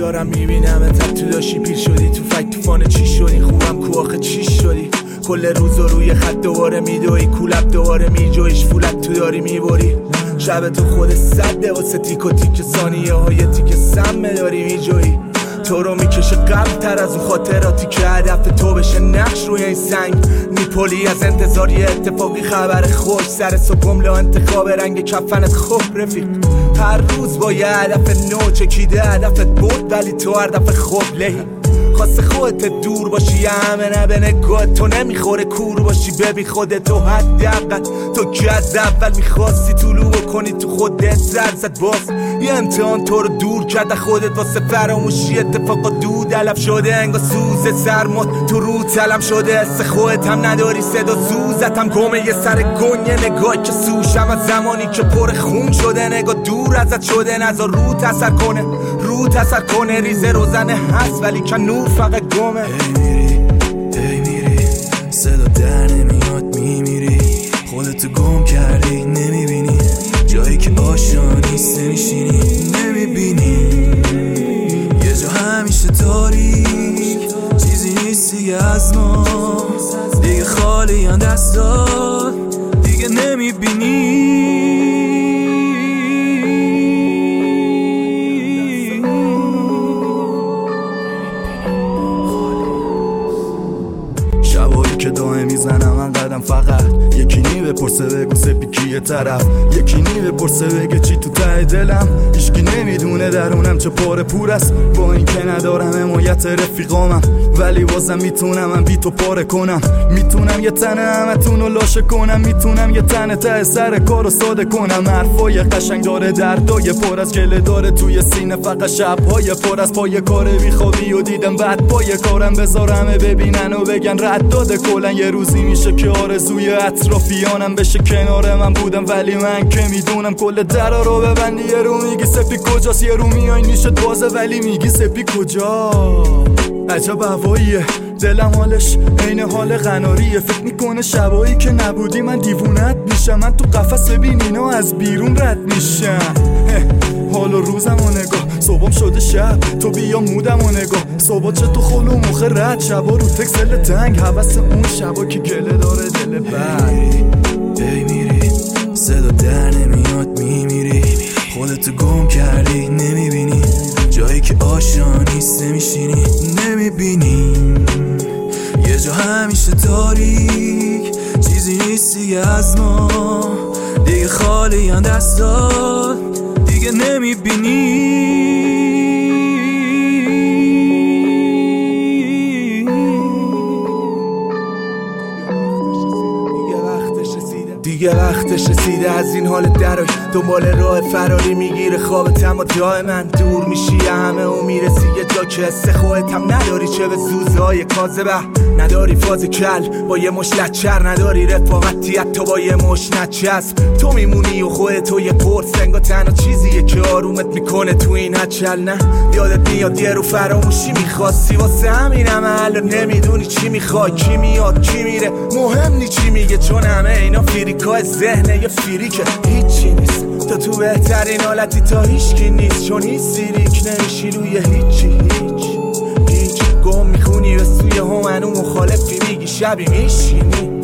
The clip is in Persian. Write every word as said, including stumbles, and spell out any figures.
دارم میبینم اتت تو داشتی پیر شدی تو فک توفانه چی شدی خوبم کو آخه چی شدی کل روز و روی خط دوباره میدوی کولب دوباره میجویش فولت تو داری میبری شب تو خود صده واسه تیک و تیک ثانیه های تیک سمه داری میجوی تو رو میکشه قبل تر از اون خاطراتی که هدف تو بشه نقش روی این سنگ نیپولی از انتظار یه اتفاقی خبر خوش سر صبح گمله انتخاب رنگ کفنت خوب رفیق هر روز با یه هدف نو چکیده هدفت برد ولی تو هر دفعه خوب لهی خواسته خودت دور باشی همه نه به نگاه تو نمیخوره کور باشی ببین خودتو حداقل تو که از اول میخواستی طلوع کنی تو خودت سر زد باز یه امتحان تو رو دور کرد خودت واسه فراموشی اتفاقا دود علف شده انگا سوز سرمات تو رو تلم شده حس خودت هم نداری صدا سوزت هم گمه یه سر گنیه نگاهی که سوشم از زمانی که پر خون شده نگاه دور ازت شده نذار رو تسر کنه رو تسر کنه ریزه روزنه هست ولی که نور فقط گمه هی میری هی میری صدا در نمیاد میمیری خودتو گم کردی نمیبینی جایی که آشنا نیست نمیشینی نمیبینی یه جا همیشه تاریک چیزی نیست دیگه از ما دیگه خالی هم دستات دیگه نمیبینی شبایی که دائم میزنم من قدم فقط یکی نی بپرسه بگو سپی کیه طرف یکی نی بپرسه بگه چی تو ته دلم هیچکی نمیدونه درونم چه پاره پور است با این که ندارم حمایت رفیقامم ولی بازم میتونم من بی تو پاره کنم میتونم یه تنه همتون رو لاشه کنم میتونم یه تنه ته سر کارو ساده کنم حرفای قشنگ داره دردای پر از گله داره توی سینه فقط شبهای پر از پای کار بیخوابی و دیدم بعد پای کارم بذارم ببینن و بگن رد داده کلن یه روزی میشه که آرزوی اطرافیانم بشه کنار من بودم ولی من که میدونم کل درا رو ببندی یه رو میگی سپی کجاست یه رو میای میشه بازه ولی میگی سپی کجا عجب هواییه دلم حالش عین حال قناریه فکر میکنه شبایی که نبودی من دیوونت میشم من تو قفس ببین اینا از بیرون رد میشم حال و روزم و نگاه صبحم شده شب تو بیا مودم و نگاه صبح چه تو خل و مخه رد شبا رو تکسل تنگ حوث اون شبا که گله داره دل بد ای میری صدا در نمیاد میمیری خودتو گم کردی نمیبینی جایی که آشنا نیست نمیشینی نمیبینی یه جا همیشه تاریک چیزی نیست دیگه از ما دیگه خالی هم دستات دیگه نمیبینی دیگه وقتش رسیده از این حال درای دنبال راه فراری میگیره خوابت اما جای من دور میشی همه و میرسی یه جا که حس خودت هم نداری چه به سوزهای کاذبه نداری فاز کل با یه مش لچر نداری رفاقتی حتی با یه مش نچسب تو میمونی و خودت و یه پرس انگا تنها چیزیه که آرومت میکنه تو این هچل نه یادت میاد یه رو فراموشی میخواستی واسه همینم الان نمیدونی چی میخوای کی میاد کی میره مهم نی چی میگه چون همه اینا فریکای ذهنه یه فریکه هیچی نیست تا تو بهترین حالتی تا هیچکی نیست چون هیچ سیریک نمیشی روی هیچی هیچ هیچ گم میخونی به سوی هم هنو مخالفی میگی شبی میشینی